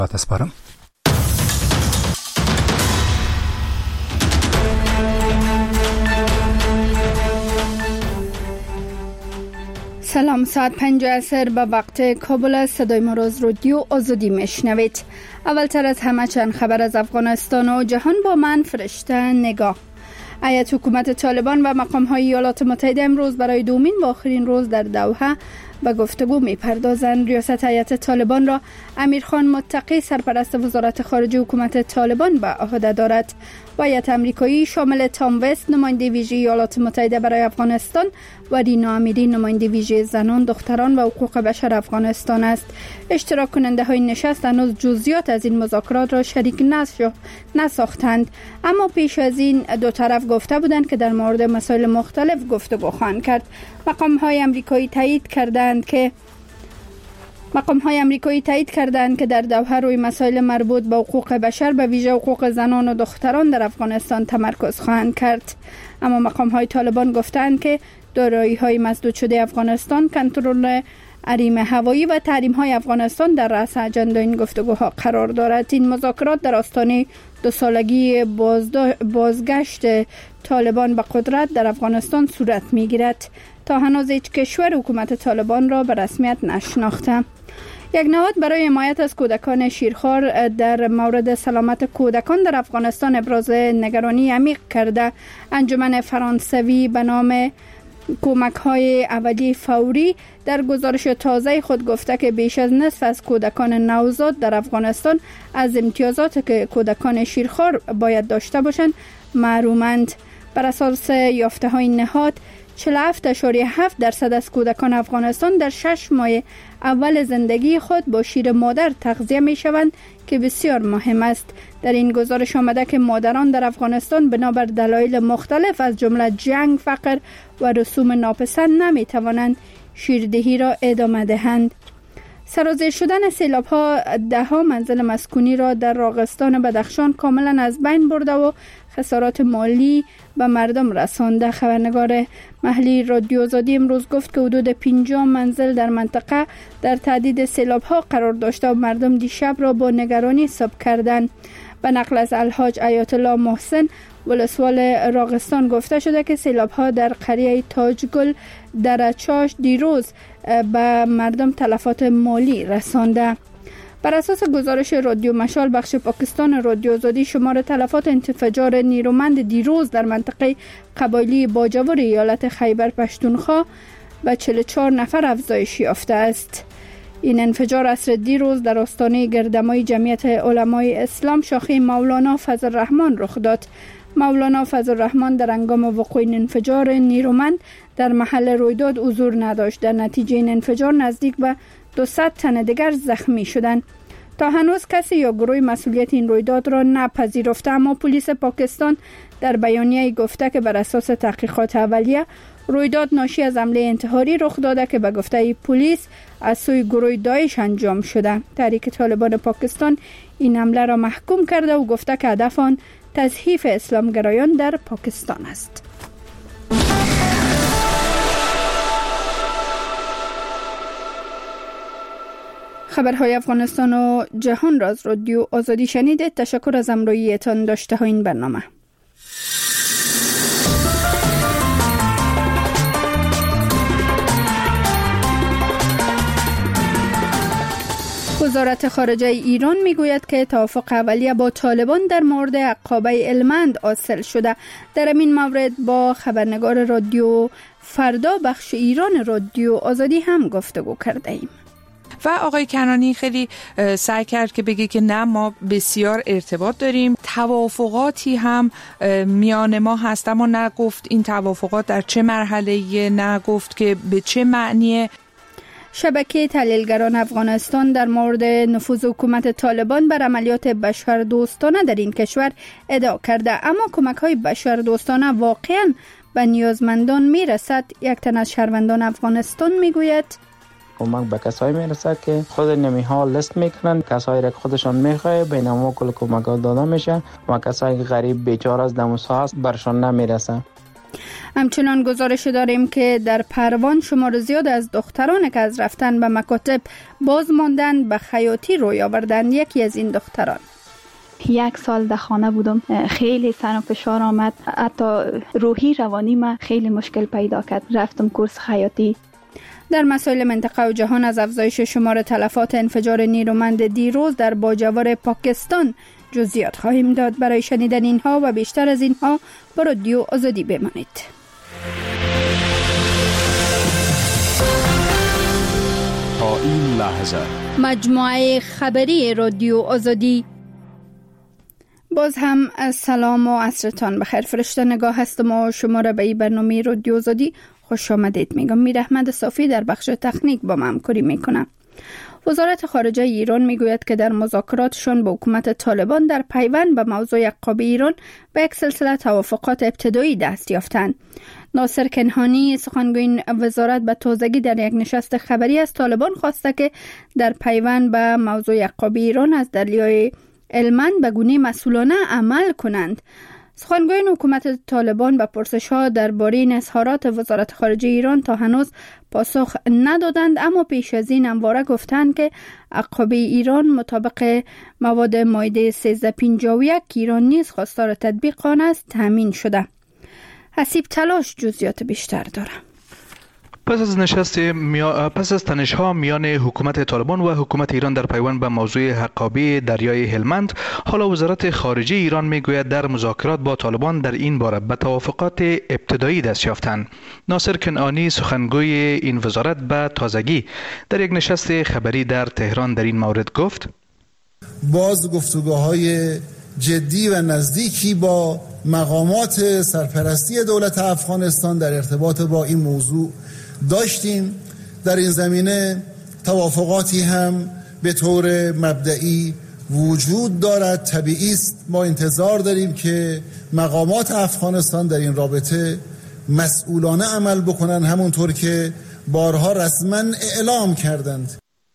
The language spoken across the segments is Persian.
تسپارم. سلام، ساعت 5 عصر به وقت کابل است. صدای ما را از رادیو آزادی میشنوید. اولتر از همه چند خبر از افغانستان و جهان با من فرشته نگاه. هیئت حکومت طالبان و مقام‌های ایالات متحده امروز برای دومین و آخرین روز در دوحه به گفتگو می‌پردازند. ریاست هیئت طالبان را امیرخان متقی سرپرست وزارت خارجه حکومت طالبان به عهده دارد. و هیئت آمریکایی شامل تام وست نماینده ویژه ایالات متحده برای افغانستان و رینا امیری نماینده ویژه زنان، دختران و حقوق بشر افغانستان است. اشتراک کننده های نشست هنوز جزئیات از این مذاکرات را شریک نساختند، اما پیش از این دو طرف گفته بودند که در مورد مسائل مختلف گفتگو خواهند کرد. مقام های آمریکایی تایید کردند که در دوحه روی مسائل مربوط به حقوق بشر به ویژه حقوق زنان و دختران در افغانستان تمرکز خواهند کرد. اما مقام های طالبان گفتند که دارایی های مسدود شده افغانستان، کنترل حریم هوایی و تحریم های افغانستان در رأس اجنده این گفتگوها قرار دارد. این مذاکرات در آستانه 2 سالگی بازگشت طالبان به قدرت در افغانستان صورت میگیرد. تا هنوز هیچ کشور حکومت طالبان را به رسمیت نشناخته. یک نهاد برای حمایت از کودکان شیرخوار در مورد سلامت کودکان در افغانستان ابراز نگرانی عمیق کرده. انجمن فرانسوی به نام کمک‌های اولیه فوری در گزارش تازه خود گفته که بیش از نصف از کودکان نوزاد در افغانستان از امتیازات که کودکان شیرخوار باید داشته باشند محرومند. بر اساس یافته‌های نهاد 47.7% از کودکان افغانستان در 6 ماه اول زندگی خود با شیر مادر تغذیه می شوند که بسیار مهم است. در این گزارش آمده که مادران در افغانستان بنابر دلایل مختلف از جمله جنگ، فقر و رسوم ناپسند نمی توانند شیردهی را ادامه دهند. سرازیر شدن سیلاب‌ها 10 منزل مسکونی را در راغستان بدخشان کاملا از بین برده و خسارات مالی به مردم رسانده. خبرنگار محلی رادیو آزادی امروز گفت که حدود 50 منزل در منطقه در تهدید سیلاب‌ها قرار داشته و مردم دیشب را با نگرانی صبح کردند. به نقل از الحاج آیت الله محسن ولسوال راغستان گفته شده که سیلاب‌ها در قریه تاجگل در چاش دیروز به مردم تلفات مالی رسانده. بر اساس گزارش رادیو مشال بخش پاکستان رادیو آزادی، شمار تلفات انفجار نیرومند دیروز در منطقه قبایلی باجور ایالت خیبر پشتونخوا به 44 نفر افزایش یافته است. این انفجار عصر دیروز در آستانه گردمای جمعیت علمای اسلام شاخه مولانا فضل الرحمن رخ داد. مولانا فضل الرحمن در هنگام وقوع این انفجار نیرومند در محل رویداد حضور نداشت. در نتیجه این انفجار نزدیک به 200 تن دیگر زخمی شدند. تا هنوز کسی یا گروه مسئولیت این رویداد را نپذیرفته، اما پلیس پاکستان در بیانیه گفته که بر اساس تحقیقات اولیه رویداد ناشی از حمله انتحاری رخ داده که به گفته پلیس از سوی گروه داعش انجام شده. تحریک طالبان پاکستان این حمله را محکوم کرده و گفته که هدف آن تضعیف اسلامگرایان در پاکستان است. خبرهای افغانستان و جهان را از رادیو آزادی شنیدید. تشکر از همراهیتان داشته ها این برنامه. وزارت خارجه ایران میگوید که توافق اولیه با طالبان در مورد عقابه هلمند حاصل شده. در این مورد با خبرنگار رادیو فردا بخش ایران رادیو آزادی هم گفتگو کرده ایم. و آقای کنانی خیلی سعی کرد که بگه که نه، ما بسیار ارتباط داریم، توافقاتی هم میان ما هست، اما نگفت این توافقات در چه مرحله‌ایه، نگفت که به چه معنیه. شبکه تحلیلگران افغانستان در مورد نفوذ حکومت طالبان بر عملیات بشردوستانه در این کشور ادعا کرده، اما کمک‌های بشردوستانه واقعاً به نیازمندان میرسد. یک تن از شهروندان افغانستان میگوید کمک به کسایی میرسه که خود نمیها لیست میکنن، کسایی را که خودشان میخواه بین ما کل کمک ها داده میشه و کسایی که غریب بیچاره از دموسا هست برشان نمیرسه. همچنان گزارش داریم که در پروان شمار زیاد از دختران که از رفتن به مکاتب باز ماندن به خیاطی روی آوردن. یکی از این دختران: 1 سال در خانه بودم، خیلی سر و فشار آمد، حتی روحی روانی ما خیلی مشکل پیدا کرد. رفتم کورس خیاطی. در مسائل منطقه و جهان از افزایش شمار تلفات انفجار نیرومند دیروز در باجوار پاکستان جزئیات خواهیم داد. برای شنیدن اینها و بیشتر از اینها با رادیو آزادی بمانید. تا این لحظه مجموعه خبری رادیو آزادی. باز هم سلام و عصرتان بخیر. فرشته نگاه هستم و شما را به این برنامه رادیو آزادی خوش آمدید میگم. میر احمد صافی در بخش تکنیک با من همکاری میکنم. وزارت خارجه ایران میگوید که در مذاکراتشون با حکومت طالبان در پیوند به موضوع عقاب ایران به یک سلسله توافقات ابتدایی دست یافتند. ناصر کنعانی سخنگوی وزارت به تازگی در یک نشست خبری از طالبان خواسته که در پیوند به موضوع عقاب ایران از دریای هلمند به گونه مسئولانه عمل کنند. سخنگوی حکومت طالبان به پرسش‌ها درباره این اظهارات وزارت خارجه ایران تا هنوز پاسخ ندادند، اما پیش از این همواره گفتند که عقاب ایران مطابق مواد مائده 1351 که ایران نیز خواستار تطبیق آن است تامین شده. حسیب تلاش جزئیات بیشتر دارد. پس از تنش‌ها میان حکومت طالبان و حکومت ایران در پیوند به موضوع حقابه دریای هلمند، حالا وزارت خارجه ایران میگوید در مذاکرات با طالبان در این باره به توافقات ابتدایی دست یافتند. ناصر کنعانی سخنگوی این وزارت به تازگی در یک نشست خبری در تهران در این مورد گفت: باز گفتگوهای جدی و نزدیکی با مقامات سرپرستی دولت افغانستان در ارتباط با این موضوع داشتیم. در این زمینه توافقاتی هم به طور مبدئی وجود دارد. طبیعی است ما انتظار داریم که مقامات افغانستان در این رابطه مسئولانه عمل بکنن، همونطور که بارها رسما اعلام کردند.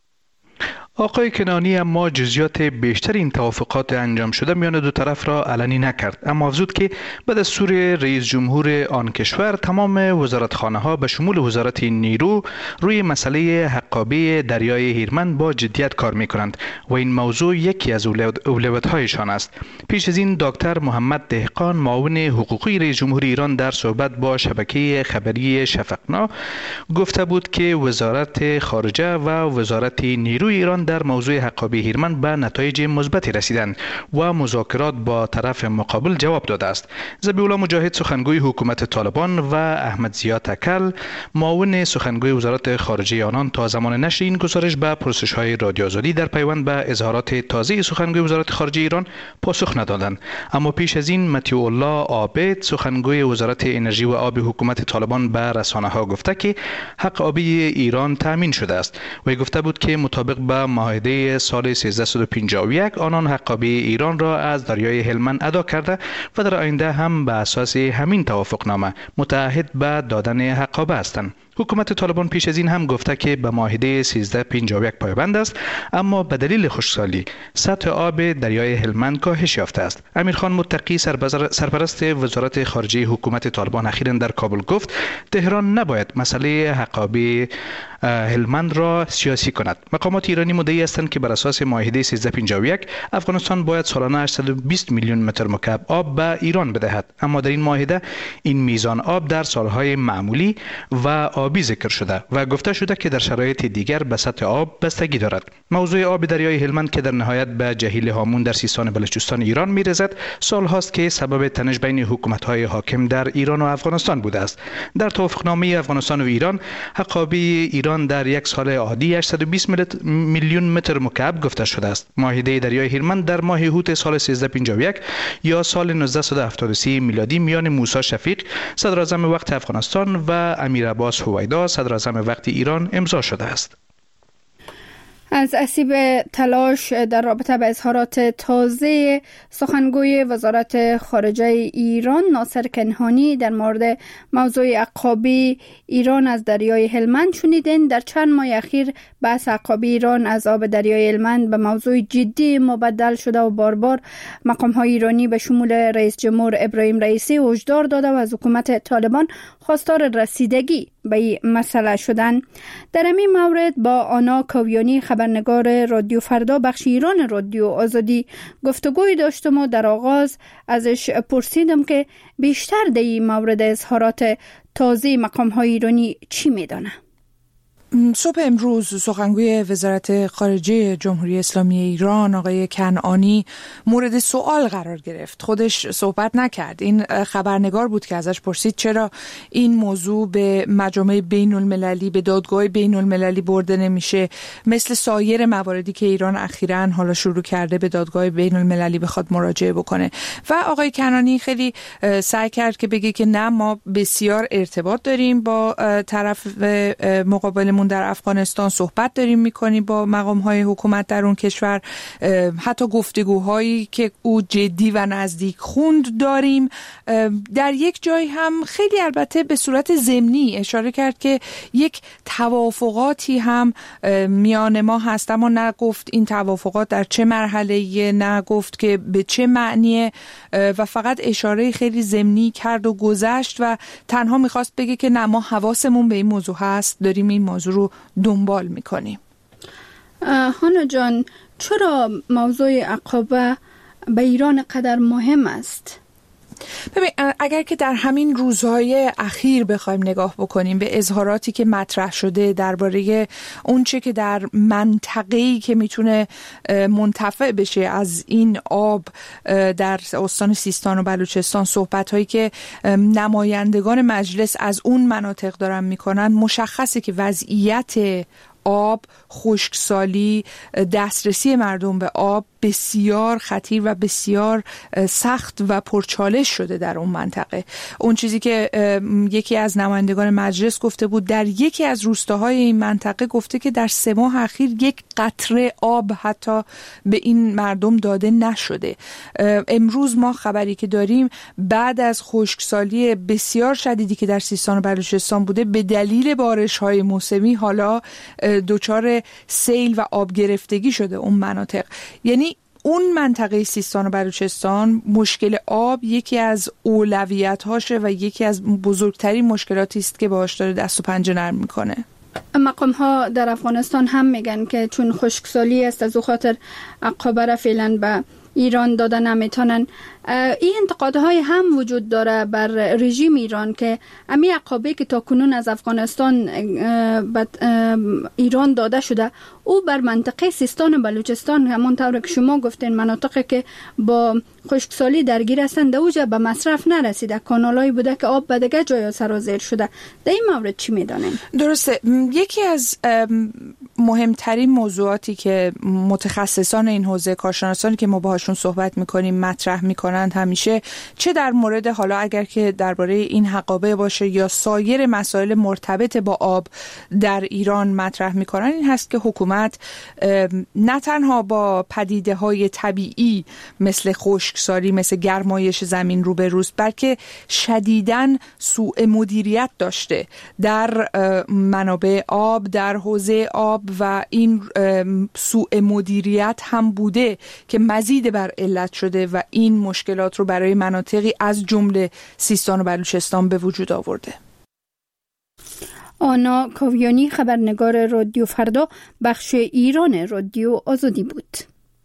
آقای کنعانی اما جزئیات بیشتر این توافقات انجام شده میان دو طرف را علنی نکرد، اما افزود که به دستور رئیس جمهور آن کشور تمام وزارتخانه‌ها به شمول وزارت نیرو روی مسئله حقابه دریای هلمند با جدیت کار میکنند و این موضوع یکی از اولویت‌هایشان است. پیش از این دکتر محمد دهقان معاون حقوقی رئیس جمهور ایران در صحبت با شبکه خبری شفقنا گفته بود که وزارت خارجه و وزارت نیروی ایران در موضوع حقابه هلمند به نتایج مثبتی رسیدند و مذاکرات با طرف مقابل جواب داده است. ذبیح‌الله مجاهد سخنگوی حکومت طالبان و احمد ضیا تکل معاون سخنگوی وزارت خارجه آنان تا زمان نشر این گزارش به پرسش‌های رادیو آزادی در پیوند به اظهارات تازه سخنگوی وزارت خارجه ایران پاسخ ندادند. اما پیش از این مطیع الله عابد سخنگوی وزارت انرژی و آب حکومت طالبان به رسانه‌ها گفته که حق آبی ایران تامین شده است و گفته بود که مطابق به معاهده سال 1351 آنان حقابه ایران را از دریای هلمند ادا کرده و در آینده هم به اساس همین توافقنامه متعهد به دادن حقابه هستند. حکومت طالبان پیش از این هم گفته که به معاهده 1351 پایبند است، اما به دلیل خشکسالی سطح آب دریای هلمند کاهش یافته است. امیرخان متقی سرپرست وزارت خارجه حکومت طالبان اخیراً در کابل گفت تهران نباید مسئله حقابه هلمند را سیاسی کند. مقامات ایرانی مدعی هستند که بر اساس معاهده 1351 افغانستان باید سالانه 820 میلیون متر مکعب آب به ایران بدهد، اما در این معاهده این میزان آب در سالهای معمولی و آبی ذکر شده و گفته شده که در شرایط دیگر به سطح آب بستگی دارد. موضوع آب دریای هلمند که در نهایت به جهیل هامون در سیستان بلوچستان ایران میرسد، سالهاست که سبب تنش بین حکومت‌های حاکم در ایران و افغانستان بوده است. در توافقنامه افغانستان و ایران حقابه ایران در یک سال عادی 820 میلیون متر مکعب گفته شده است. معاهده دریای هلمند در ماه اوت سال 1351 یا سال 1973 میلادی میان موسی شفیق صدر اعظم وقت افغانستان و امیر عباس هویدا صدر اعظم وقت ایران امضا شده است. از اسیب تلاش در رابطه به اظهارات تازه سخنگوی وزارت خارجه ایران ناصر کنعانی در مورد موضوع عقابی ایران از دریای هلمند شنیدین. در چند ماه اخیر بحث عقابی ایران از آب دریای هلمند به موضوع جدی مبدل شده و بار بار مقام‌های ایرانی به شمول رئیس جمهور ابراهیم رئیسی هشدار داده و از حکومت طالبان خواستار رسیدگی به این مسئله شدن. در این مورد با آنا کاویانی خبرنگار رادیو فردا بخش ایران رادیو آزادی گفتگوی داشتم و در آغاز ازش پرسیدم که بیشتر در این مورد اظهارات تازه مقام‌های ایرانی چی میدانه. صبح امروز سخنگوی وزارت خارجه جمهوری اسلامی ایران آقای کنعانی مورد سوال قرار گرفت. خودش صحبت نکرد. این خبرنگار بود که ازش پرسید چرا این موضوع به مجامع بین المللی، به دادگاه بین المللی برده نمیشه، مثل سایر مواردی که ایران اخیراً حالا شروع کرده به دادگاه بین المللی بخواد مراجعه بکنه. و آقای کنعانی خیلی سعی کرد که بگه که نه، ما بسیار ارتباط داریم با طرف مقابلمون در افغانستان، صحبت داریم میکنیم با مقام‌های حکومت در اون کشور، حتی گفتگوهایی که او جدی و نزدیک خوند داریم. در یک جای هم خیلی البته به صورت ضمنی اشاره کرد که یک توافقاتی هم میان ما هست، اما نگفت این توافقات در چه مرحله‌ایه، نگفت که به چه معنیه و فقط اشاره خیلی ضمنی کرد و گذشت و تنها میخواست بگه که نه، ما حواسمون به این موضوع هست، داریم این موضوع رو دنبال میکنیم. هانا جان، چرا موضوع عقابه به ایران قدر مهم است؟ ببین، اگر که در همین روزهای اخیر بخوایم نگاه بکنیم به اظهاراتی که مطرح شده درباره اون چه که در منطقه‌ای که میتونه منتفع بشه از این آب در استان سیستان و بلوچستان، صحبت‌هایی که نمایندگان مجلس از اون مناطق دارن میکنن، مشخصه که وضعیت آب، خشکسالی، دسترسی مردم به آب بسیار خطیر و بسیار سخت و پرچالش شده در اون منطقه. اون چیزی که یکی از نمایندگان مجلس گفته بود در یکی از روستاهای این منطقه، گفته که در 3 ماه اخیر یک قطره آب حتی به این مردم داده نشده. امروز ما خبری که داریم بعد از خشکسالی بسیار شدیدی که در سیستان و بلوچستان بوده، به دلیل بارش‌های موسمی حالا دچار سیل و آب گرفتگی شده اون مناطق. یعنی اون منطقه سیستان و بلوچستان مشکل آب یکی از اولویت‌هاشه و یکی از بزرگترین مشکلاتی است که باهاش داره دست و پنجه نرم میکنه. مقام‌ها در افغانستان هم میگن که چون خشکسالی است از او خاطر عقابه را فعلا به ایران داده نمیتونن. این انتقادهای هم وجود داره بر رژیم ایران که امی عقابه که تا کنون از افغانستان به ایران داده شده، او بر منطقه سیستان و بلوچستان، همونطور که شما گفتین مناطقی که با خشکسالی درگیر هستند، اوجا به مصرف نرسیده، کانالایی بوده که آب به دیگه جای سرازیر شده. در این مورد چی میدانین؟ درسته. یکی از مهمترین موضوعاتی که متخصصان این حوزه، کارشناسانی که ما باهاشون صحبت میکنیم مطرح میکنند همیشه، چه در مورد حالا اگر که درباره این عقابه باشه یا سایر مسائل مرتبط با آب در ایران مطرح میکنن، این هست که حکومت نه تنها با پدیده‌های طبیعی مثل خشکسالی، مثل گرمایش زمین روبروست، بلکه شدیداً سوء مدیریت داشته در منابع آب، در حوزه آب و این سوء مدیریت هم بوده که مزید بر علت شده و این مشکلات رو برای مناطقی از جمله سیستان و بلوچستان به وجود آورده. آنا کاویانی خبرنگار رادیو فردا بخش ایران رادیو آزادی بود.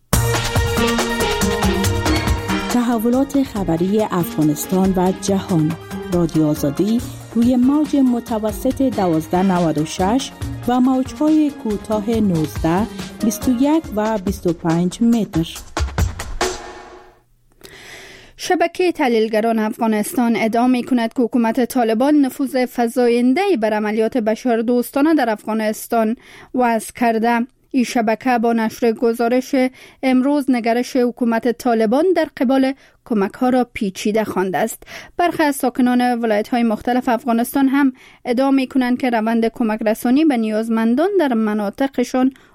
تحولات خبری افغانستان و جهان. رادیو آزادی روی موج متوسط 1296 و موج‌های کوتاه 19، 21 و 25 متر. شبکه تحلیلگران افغانستان ادعا می‌کند که حکومت طالبان نفوذ فزاینده‌ای بر عملیات بشردوستانه در افغانستان وضع کرده. این شبکه با نشر گزارش امروز نگرش حکومت طالبان در قبال کمک‌ها را پیچیده خوانده است. برخی از ساکنان ولایت‌های مختلف افغانستان هم ادعا می‌کنند که روند کمک رسانی به نیازمندان در مناطقشان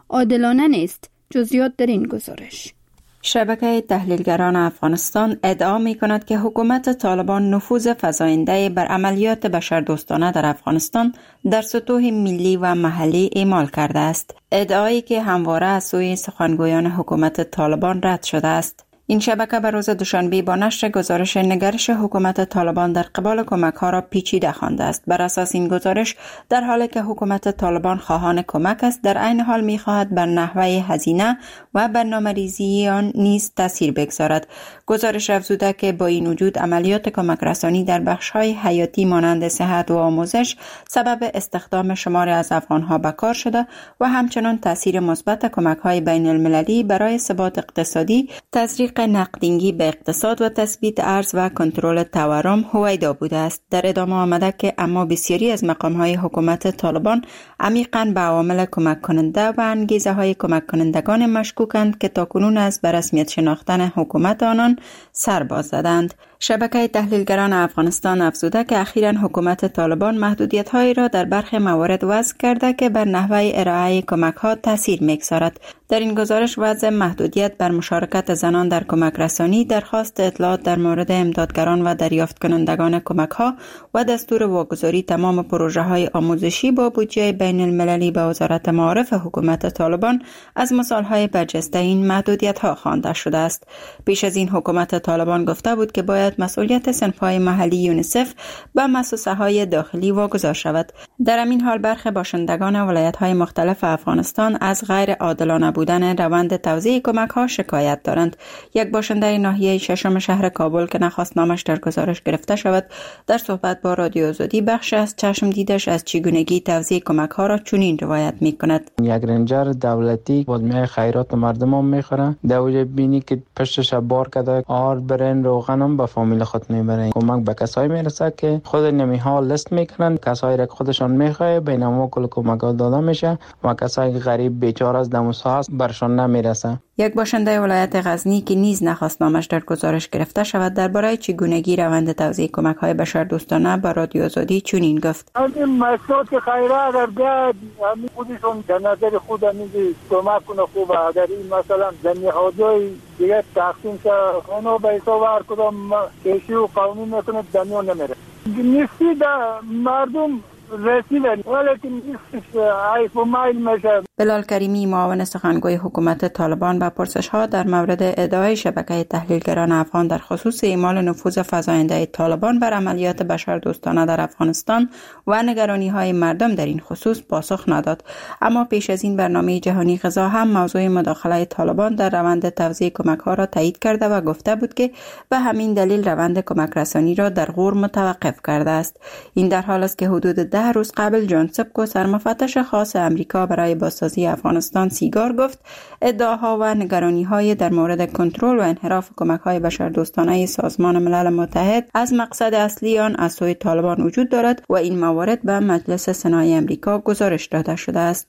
عادلانه نیست. جزئیات در این گزارش. شبکه تحلیلگران افغانستان ادعا می کند که حکومت طالبان نفوذ فزاینده بر عملیات بشردوستانه در افغانستان در سطوح ملی و محلی اعمال کرده است. ادعایی که همواره از سوی سخنگویان حکومت طالبان رد شده است. این شبکه بر روز دوشنبه با نشر گزارش نگرش حکومت طالبان در قبال کمک‌ها را پیچیده خوانده است. بر اساس این گزارش، در حالی که حکومت طالبان خواهان کمک است، در عین حال می‌خواهد بر نحوه هزینه و برنامه‌ریزی آن نیز تاثیر بگذارد. گزارش افزوده که با این وجود عملیات کمک رسانی در بخش‌های حیاتی مانند صحت و آموزش سبب استخدام شماری از افغان‌ها به کار شده و همچنان تاثیر مثبت کمک‌های بین‌المللی برای ثبات اقتصادی، تزریق نقدینگی به اقتصاد و تثبیت ارز و کنترل تورم هویدا بوده است. در ادامه آمده که اما بسیاری از مقام‌های حکومت طالبان عمیقاً به عوامل کمک کننده و انگیزه‌های کمک کنندگان مشکوکند که تاکنون از به رسمیت شناختن حکومت آنان سر باز زدند. شبکه تحلیلگران افغانستان افزوده که اخیراً حکومت طالبان محدودیت‌هایی را در برخی موارد وضع کرده که بر نحوه ارائه کمک‌ها تاثیر می‌گذارد. در این گزارش وضع محدودیت بر مشارکت زنان در کمک رسانی، درخواست اطلاعات در مورد امدادگران و دریافت کنندگان کمک‌ها و دستور واگذاری تمام پروژه‌های آموزشی با بودجه بین المللی به وزارت معارف حکومت طالبان از مثال‌های برجسته این محدودیت‌ها خوانده شده است. پیش از این حکومت طالبان گفته بود که باید مسئولیت صنف‌های محلی یونیسف به مؤسسه‌های داخلی واگذار شود. در همین حال برخی باشندگان ولایت‌های مختلف افغانستان از غیر عادلانه بودن روند توزیع کمک‌ها شکایت دارند. یک باشنده ناحیه ششم شهر کابل که نخواست نامش در گزارش گرفته شود، در صحبت با رادیو آزادی بخش از چشم دیدش از چگونگی توزیع کمک‌ها را چنین روایت می‌کند. یک رنجر دولتی بازمی خیرات مردم می‌خوره، دوجه بینی که پشتش بار کرده آر برن روغنم به فامیل خود میبرن. کمک به کسایی میرسه که خود نمی‌ها لیست میکنن، کسایی را که خودشان میخواه بینما کل کمک داده میشه و کسایی غریب بیچاره از دموسا هست برشان نمیرسه. یک باشنده ولایت غزنی که نیز نخواست نامش در گزارش گرفته شود درباره چگونگی روند توزیع کمک‌های بشردوستانه به رادیو آزادی چنین گفت: این مسئولات خیره اگر بیاد خودشون در نظر خود میگه کمک کنه خوبه، اگر این مثلا در نهادهای دیگه تقسیم شه اونو به حساب هر کدام کشی و قومی میکنه دنیا نمیره. نیستی در مردم رسیدن ولیکن نیستش عیف و مایل میشه. بلال کریمی معاون سخنگوی حکومت طالبان به پرسش‌ها در مورد ادعای شبکه تحلیلگران افغان در خصوص اعمال نفوذ فزاینده طالبان بر عملیات بشردوستانه در افغانستان و نگرانی‌های مردم در این خصوص پاسخ نداد. اما پیش از این برنامه جهانی غذا هم موضوع مداخله طالبان در روند توزیع کمک‌ها را تایید کرده و گفته بود که به همین دلیل روند کمک رسانی را در غور متوقف کرده است. این در حالی است که حدود 10 روز قبل جان سبکو سرمفتش خاص امریکا برای بازسازی افغانستان سیگار گفت ادعاها و نگرانی‌های در مورد کنترل و انحراف کمک‌های بشردوستانه سازمان ملل متحد از مقصد اصلی آن از سوی طالبان وجود دارد و این موارد به مجلس سنای امریکا گزارش داده شده است.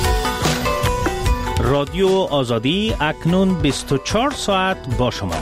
رادیو آزادی اکنون 24 ساعت با شما.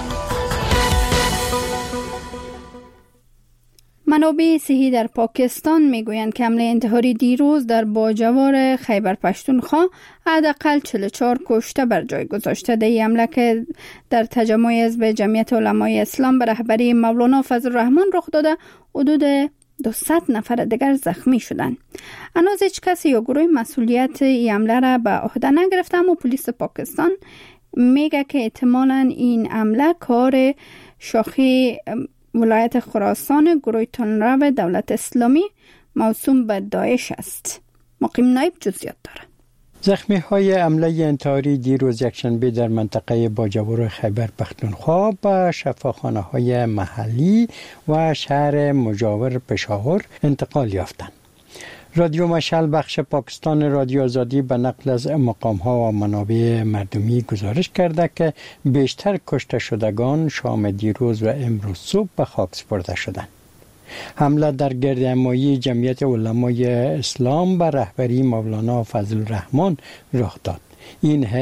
منابع صحی در پاکستان میگویند که حمله انتحاری دیروز در باجوار خیبر پختونخوا حداقل 44 کشته بر جای گذاشته. در این حمله که در تجمع حزب جمعیت علمای اسلام به رهبری مولانا فضل الرحمن رخ داده، حدود 200 نفر دیگر زخمی شدند. هنوز هیچ کسی یا گروه مسئولیت این حمله را به عهده نگرفته، اما پلیس پاکستان میگه که احتمالاً این حمله کار شاخه ولایت خراسان گروه تنرو دولت اسلامی موسوم به داعش است. مقیم نایب جزئیات داره. زخمی های حمله انتحاری دیروز یکشنبه در منطقه باجوار خیبر پختونخوا به شفاخانه های محلی و شهر مجاور پشاور انتقال یافتند. رادیو مشعل بخش پاکستان رادیو آزادی به نقل از مقام‌ها و منابع مردمی گزارش کرده که بیشتر کشته شدگان شام دیروز و امروز صبح به خاک سپرده شدند. حمله در گردهمایی جمعیت علمای اسلام به رهبری مولانا فضل الرحمن رخ داد. این حزب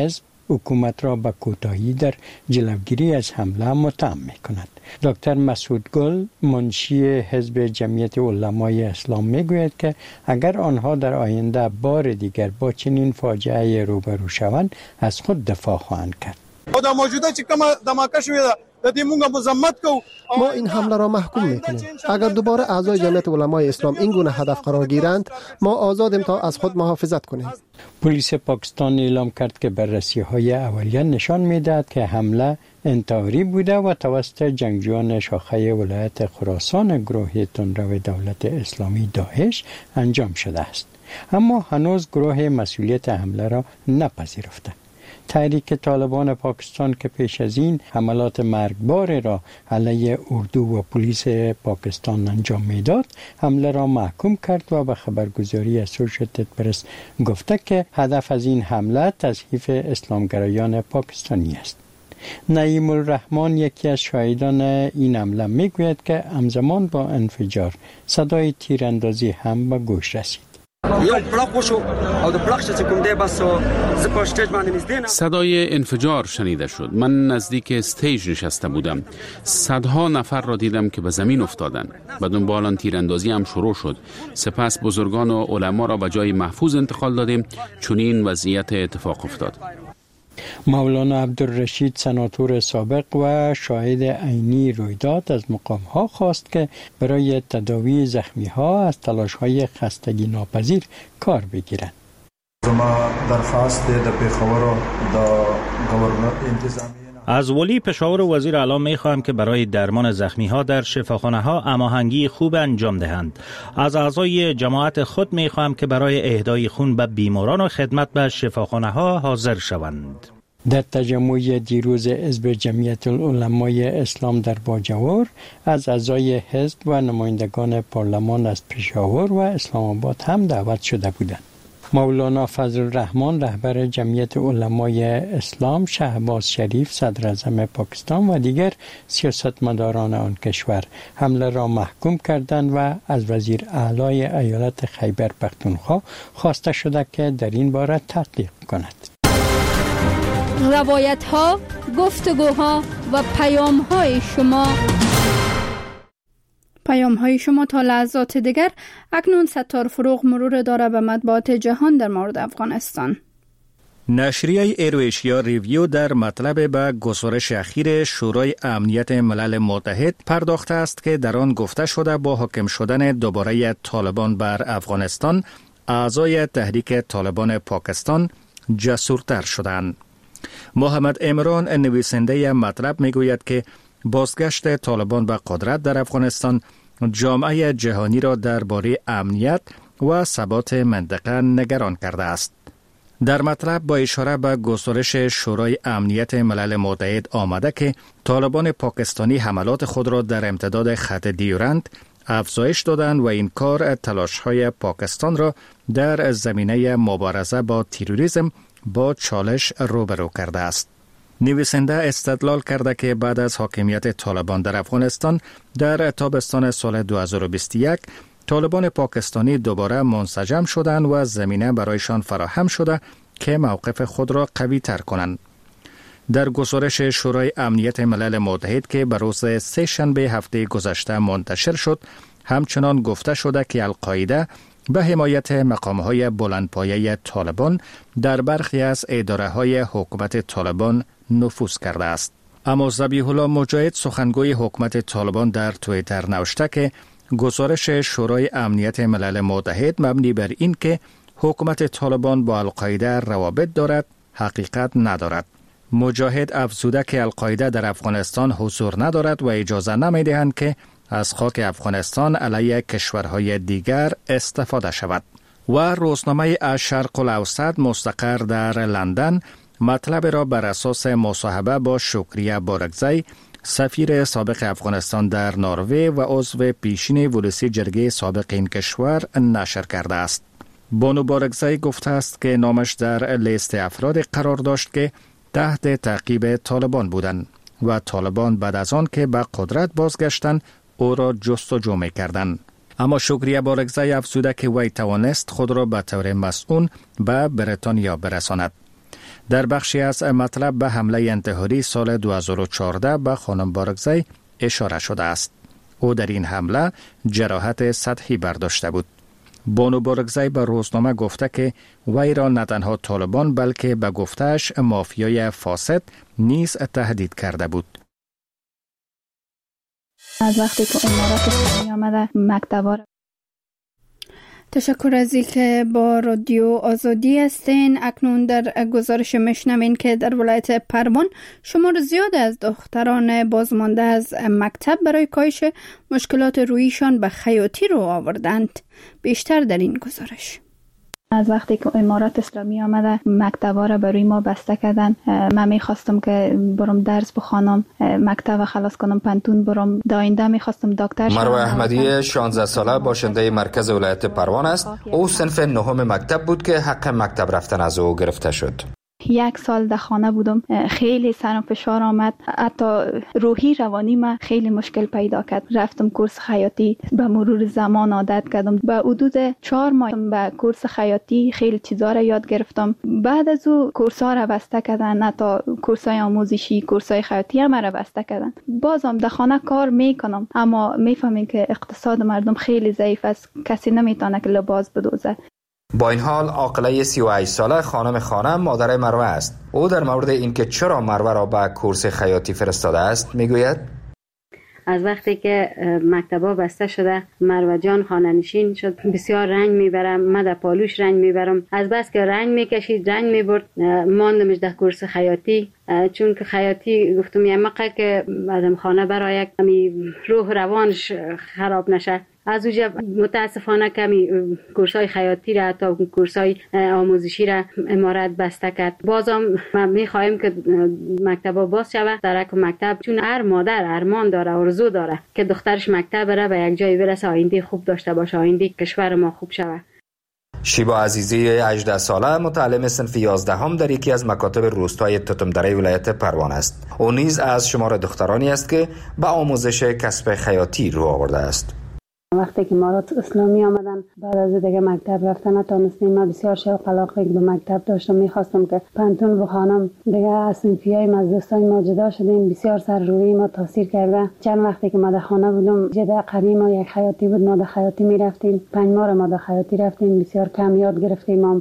حکومت را به کوتاهی در جلوگیری از حمله متهم می کند. دکتر مسعود گل منشی حزب جمعیت علمای اسلام می گوید که اگر آنها در آینده بار دیگر با چنین فاجعه روبرو شوند از خود دفاع خواهند کرد. خدا موجوده چې کومه دماکه شوې ده د دې مونږه مذمت کوو. ما این حمله را محکوم میکنیم. اگر دوباره اعضای جمعیت علمای اسلام این گونه هدف قرار گیرند ما آزادیم تا از خود محافظت کنیم. پلیس پاکستان اعلام کرد که بررسی‌های اولیه نشان می‌دهد که حمله انتحاری بوده و توسط جنگجویان شاخه ولایت خراسان گروه تندرو دولت اسلامی داعش انجام شده است. اما هنوز گروه مسئولیت حمله را نپذیرفته. تحریک طالبان پاکستان که پیش از این حملات مرگبار را علیه اردو و پلیس پاکستان انجام میداد، حمله را محکوم کرد و به خبرگزاری اسوشیتد پرس گفته که هدف از این حمله تضعیف اسلامگرایان پاکستانی است. نعیم الرحمن یکی از شاهدان این حمله میگوید که همزمان با انفجار صدای تیراندازی هم به گوش رسید. صدای انفجار شنیده شد. من نزدیک استیج نشسته بودم. صدها نفر را دیدم که به زمین افتادند. به دنبال آن تیراندازی هم شروع شد. سپس بزرگان و علما را به جای محفوظ انتقال دادیم چون این وضعیت اتفاق افتاد. مولانا عبدالرشید سناتور سابق و شاهد عینی رویداد از مقام‌ها خواست که برای تداوی زخمی‌ها از تلاش‌های خستگی ناپذیر کار بگیرند. از ولی پشاور وزیر اعلی می‌خواهم که برای درمان زخمی‌ها در شفاخانه‌ها هماهنگی خوب انجام دهند. از اعضای جماعت خود می‌خواهم که برای اهدای خون به بیماران و خدمت به شفاخانه‌ها حاضر شوند. در تجمع دیروز حزب جمعیت العلمای اسلام در باجوور از اعضای حزب و نمایندگان پارلمان از پشاور و اسلام آباد هم دعوت شده بودند. مولانا فضل الرحمن رهبر جمعیت علمای اسلام، شهباز شریف صدر اعظم پاکستان و دیگر سیاستمداران آن کشور حمله را محکوم کردند و از وزیر اعلی ایالت خیبر پختونخوا خواسته شده که در این باره تحقیق کند. روایت ها، گفتگوها و پیام های شما تا لحظات دیگر. اکنون ستار فروغ مرور داره به مطبوعات جهان در مورد افغانستان. نشریه ایرویشیا ریویو در مطلب به گزارش اخیر شورای امنیت ملل متحد پرداخته است که در آن گفته شده با حاکم شدن دوباره طالبان بر افغانستان، اعضای تحریک طالبان پاکستان جسورتر شدند. محمد عمران نویسنده مطلب میگوید که بازگشت طالبان به قدرت در افغانستان جامعه جهانی را درباره امنیت و ثبات منطقه نگران کرده است. در مطلب با اشاره به گزارش شورای امنیت ملل متحد آمده که طالبان پاکستانی حملات خود را در امتداد خط دیورند افزایش دادند و این کار تلاش‌های پاکستان را در زمینه مبارزه با تروریسم با چالش روبرو کرده است. نویسنده استدلال کرده که بعد از حاکمیت طالبان در افغانستان در تابستان سال 2021 طالبان پاکستانی دوباره منسجم شدند و زمینه برایشان فراهم شده که موقف خود را قوی تر کنند. در گزارش شورای امنیت ملل متحد که به روز سه‌شنبه هفته گذشته منتشر شد، همچنان گفته شده که القاعده به حمایت مقام‌های بلندپایه طالبان در برخی از اداره‌های حکومت طالبان نفوذ کرده است. اما ذبیح الله مجاهد سخنگوی حکومت طالبان در توییتر نوشته که گزارش شورای امنیت ملل متحد مبنی بر این که حکومت طالبان با القاعده روابط دارد حقیقت ندارد. مجاهد افزوده که القاعده در افغانستان حضور ندارد و اجازه نمی‌دهند که از خاک افغانستان علیه کشورهای دیگر استفاده شود. و روزنامه الشرق الاوسط مستقر در لندن مطلب را بر اساس مصاحبه با شکریه بارکزی، سفیر سابق افغانستان در نروژ و عضو پیشین ولسی جرگه سابق این کشور نشر کرده است. بانو بارکزی گفته است که نامش در لیست افراد قرار داشت که تحت تعقیب طالبان بودند و طالبان بعد از آن که به قدرت بازگشتند او را جستجو می‌کردند. اما شکریه بارکزی افزوده که وی توانست خود را به طور مسئول به بریتانیا برساند. در بخشی از مطلب به حمله انتحاری سال 2014 به خانم بارگزی اشاره شده است. او در این حمله جراحت سطحی برداشته بود. بانو بارگزی به روزنامه گفته که وی را نه تنها طالبان بلکه به گفتهش مافیای فاسد نیز تهدید کرده بود. از وقتی که امارات اسلامی آمده مکتبا. تشکر از اینکه با رادیو آزادی هستین. اکنون در گزارش میشنوین که در ولایت پروان شمار زیاد از دختران بازمانده از مکتب برای کاهش مشکلات رویشان به خیاطی رو آوردند. بیشتر در این گزارش. از وقتی که امارات اسلامی آمده مکتبا را برای ما بسته کردن. من میخواستم که برم درس بخوانم، مکتب خلاص کنم، پنتون برم. داینده میخواستم دکتر شوم. مروه احمدی 16 ساله باشنده مرکز ولایت پروان است. او صنف نهم مکتب بود که حق مکتب رفتن از او گرفته شد. 1 سال در خانه بودم، خیلی سرم فشار آمد، حتی روحی روانی من خیلی مشکل پیدا کرد. رفتم کورس خیاطی، به مرور زمان عادت کردم. به حدود 4 ماه به کورس خیاطی خیلی چیزا را یاد گرفتم. بعد از او کورس‌ها را بسته کردن، حتی کورس‌های آموزشی، کورس‌های خیاطی هم را بسته کردن. بازم در خانه کار میکنم، اما میفهمم که اقتصاد مردم خیلی ضعیف است، کسی نمیتونه که لباس بدوزه. با این حال عاقله 38 ساله خانم خانم مادر مروه است. او در مورد اینکه چرا مروه را به کورس خیاطی فرستاده است میگوید: از وقتی که مکتبا بسته شده مروه جان خانه نشین شد، بسیار رنج میبرم، من در پالوش رنج میبرم. از بس که رنج میکشید رنج میبرد، ماندمش در کورس خیاطی. چون که خیاطی گفتم یه مقه که ازم خانه برای روح روانش خراب نشه. از اونجا متاسفانه کمی کورسای خیاطی را حتی کورسای آموزشی را امارات بسته کرد. بازم من میخوایم که مکتبا باز شود در یک مکتب، چون هر مادر ارمان داره، آرزو داره که دخترش مکتب بره به یک جایی برسه، آینده خوب داشته باشه، آینده کشور ما خوب شود. شیبا عزیزی 18 ساله متعلم صنف 11 هم در یکی از مکاتب روستای تتمدره ولایت پروان است. او نیز از شمار دخترانی است که به آموزش کسب خیاطی رو آورده است. وقتی که امارات اسلامی آمدن بعد از دیگه مکتب رفتن نتونستیم. من بسیار شوق علاقه به مکتب داشتم، میخواستم که پنتون بخوانم. دیگه از صنفیای مجلسای ما جدا شدیم، بسیار سر روی ما تاثیر کرده. چند وقتی که ما در خانه بودم جدا قریب ما یک خیاطی بود، ما در خیاطی میرفتیم. 5 ماه ما در خیاطی رفتیم، بسیار کم یاد گرفتیم.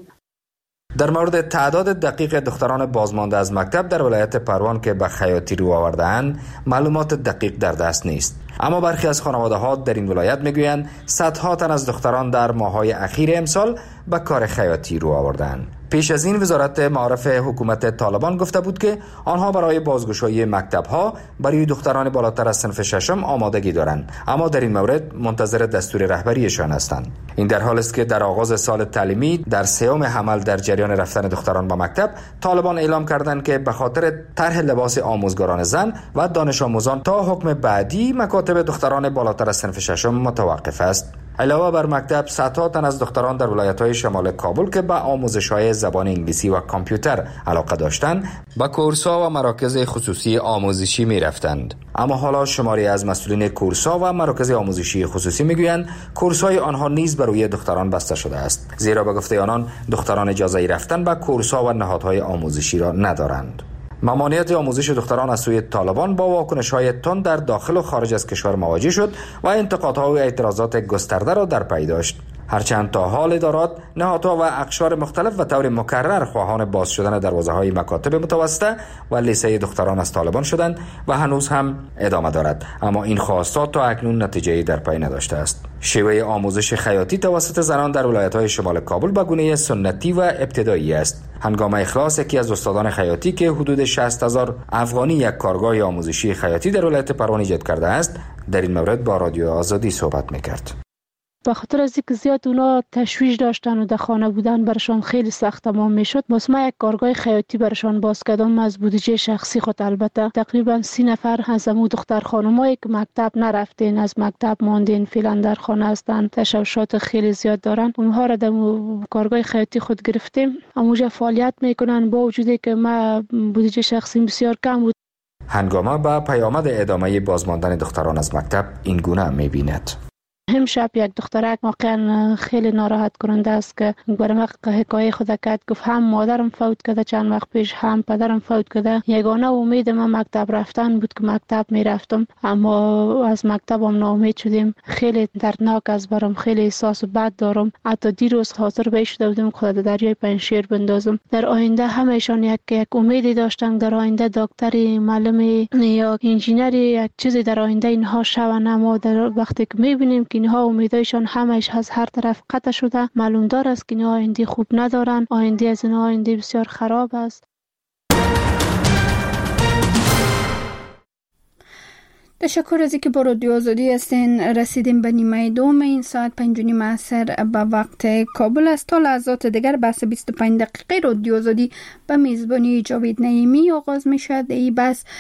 در مورد تعداد دقیق دختران بازمانده از مکتب در ولایت پروان که به خیاطی رو آورده‌اند معلومات دقیق در دست نیست، اما برخی از خانواده‌ها در این ولایت میگویند صدها تن از دختران در ماه‌های اخیر امسال به کار خیاطی رو آورده‌اند. پیش از این وزارت معارف حکومت طالبان گفته بود که آنها برای بازگشایی مکتب‌ها برای دختران بالاتر از صنف 6 آمادگی دارند، اما در این مورد منتظر دستور رهبریشان هستند. این در حالی است که در آغاز سال تعلیمی در 3ام حمل در جریان رفتن دختران به مکتب طالبان اعلام کردند که به خاطر طرح لباس آموزگاران زن و دانش آموزان تا حکم بعدی مکاتب دختران بالاتر از صنف 6 متوقف است. علاوه بر مکتب، صدها تن از دختران در ولایت‌های شمال کابل که به آموزش‌های زبان انگلیسی و کامپیوتر علاقه داشتند، به کورس‌ها و مراکز خصوصی آموزشی می‌رفتند. اما حالا شماری از مسئولین کورس‌ها و مراکز آموزشی خصوصی می‌گویند کورس‌های آنها نیز بر روی دختران بسته شده است، زیرا به گفته آنان دختران اجازه رفتن به کورس‌ها و نهادهای آموزشی را ندارند. ممانعت آموزش دختران از سوی طالبان با واکنش‌های تند در داخل و خارج از کشور مواجه شد و انتقادها و اعتراضات گسترده را در پی داشت. هرچند تا حال ادارات، نهادها و اقشار مختلف و طور مکرر خواهان باز شدن دروازه‌های مکاتب متوسطه و لیسه دختران از طالبان شدند و هنوز هم ادامه دارد، اما این خواستات تا اکنون نتیجه‌ای در پی نداشته است. شیوه آموزش خیاطی توسط زنان در ولایت‌های شمال کابل به گونه سنتی و ابتدایی است. هنگام اخلاص یکی از استادان خیاطی که حدود 60,000 افغانی یک کارگاه آموزشی خیاطی در ولایت پروان ایجاد کرده است، در این مورد با رادیو آزادی صحبت می‌کرد. به خاطر از اینکه زیاد اونا تشویش داشتن و در خانه بودن برشان خیلی سخت تمام میشد، ما یک کارگاه خیاطی برشان باز کردم از بودجه شخصی خود. البته تقریبا 30 نفر از امو دختر خانمایی که مکتب نرفتین، از مکتب ماندین، فعلا در خانه هستند، تشوشات خیلی زیاد دارن، اونها را در کارگاه خیاطی خود گرفتیم. اموجا فعالیت میکنن با وجودی که ما بودجه شخصی بسیار کم بود. هنگامه با پیامد ادامه بازماندن دختران از مکتب این گونه میبیند: امشب یک دخترک واقعا خیلی ناراحت کننده است که برای ما حکایت خود کرد. گفت هم مادرم فوت کرده چند وقت پیش، هم پدرم فوت کرده. یگانه امید من مکتب رفتن بود که مکتب میرفتم، اما از مکتبم ناامید شدیم. خیلی دردناک است برام، خیلی احساس بد دارم. حتی دیروز حاضر به شده بودم خود در دریای پنجشیر بندازم. در آینده همهشان یک امیدی داشتن، در آینده دکتری، معلم یا انجینری، یک چیزی در آینده اینها شون. اما در وقتی که میبینیم که اینها امیدایشان همش از هر طرف قطع شده، معلوم دار است که اینها آینده خوب ندارن. آینده از اینها آینده بسیار خراب است. تشکر از اینکه با رادیو آزادی هستین. رسیدیم به نیمه دوم این ساعت 5:30 عصر به وقت کابل است. تا لحظات دیگر بحث 25 دقیقه رادیو آزادی به میزبانی جاوید نعیمی آغاز می شد. این بحث